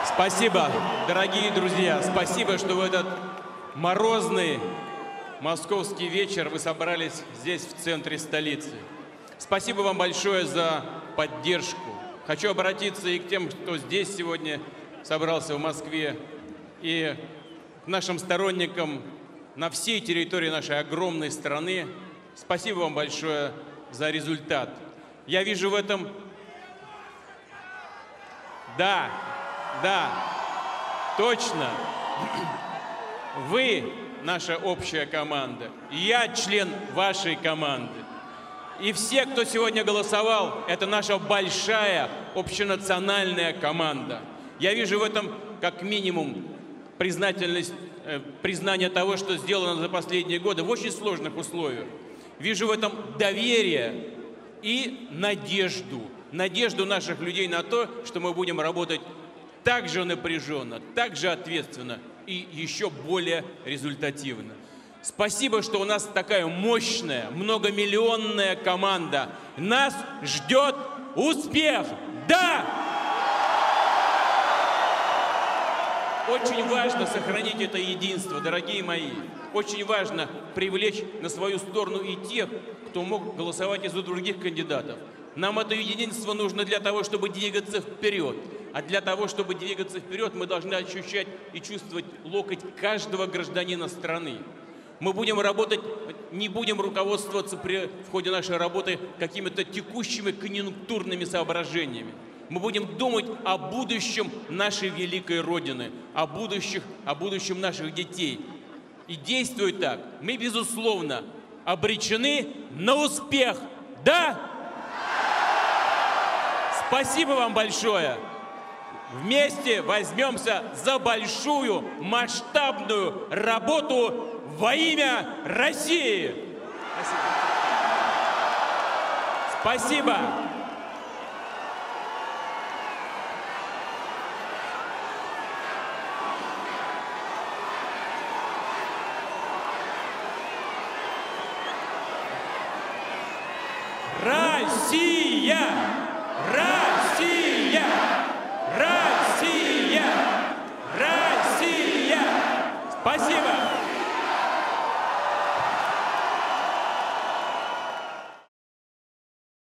Спасибо, дорогие друзья. Спасибо, что в этот морозный московский вечер вы собрались здесь, в центре столицы. Спасибо вам большое за поддержку. Хочу обратиться и к тем, кто здесь сегодня собрался в Москве, и к нашим сторонникам на всей территории нашей огромной страны. Спасибо вам большое за результат. Я вижу в этом... Да, точно. Вы наша общая команда. Я член вашей команды. И все, кто сегодня голосовал, это наша большая общенациональная команда. Я вижу в этом как минимум признание того, что сделано за последние годы в очень сложных условиях. Вижу в этом доверие и надежду. Надежду наших людей на то, что мы будем работать так же напряженно, так же ответственно и еще более результативно. Спасибо, что у нас такая мощная, многомиллионная команда. Нас ждет успех! Да! Очень важно сохранить это единство, дорогие мои. Очень важно привлечь на свою сторону и тех, кто мог голосовать из-за других кандидатов. Нам это единство нужно для того, чтобы двигаться вперед. А для того, чтобы двигаться вперед, мы должны ощущать и чувствовать локоть каждого гражданина страны. Мы будем работать, не будем руководствоваться в ходе нашей работы какими-то текущими конъюнктурными соображениями. Мы будем думать о будущем нашей великой Родины, о будущем наших детей. И действуя так, мы, безусловно, обречены на успех. Да? Спасибо вам большое. Вместе возьмемся за большую масштабную работу во имя России. Спасибо. Россия!